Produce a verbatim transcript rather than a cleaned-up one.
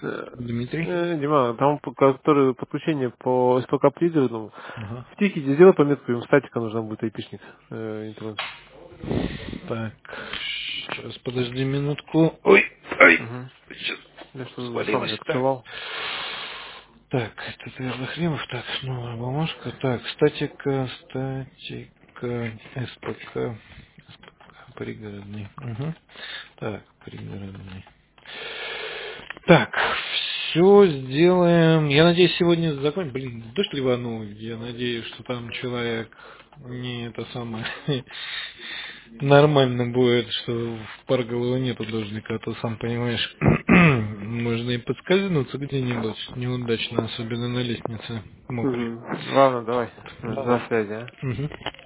Э, Дмитрий? э, Дима, там, по- который подключение по эс пэ ка пригородному, Ага. в тикете сделай пометку, им статика нужна будет айпишник. Э, интернет. Так, сейчас подожди минутку. Ой, ой, Угу. сейчас Я что зашел, не свалилось. Так. открывал. Так, это ты Захремов, так, новая бумажка. Так, статика, статика, СПК, СПК, пригородный. Угу. Так, пригородный. Так, все сделаем. Я надеюсь, сегодня закончим. Блин, дождь ливанул. Я надеюсь, что там человек не это самое нормально будет, что в Парголово нету дождика, а то сам понимаешь, можно и подскользнуться где-нибудь неудачно, особенно на лестнице мокрой. Угу. Ладно, давай. На Давай. связи, а. Мгм.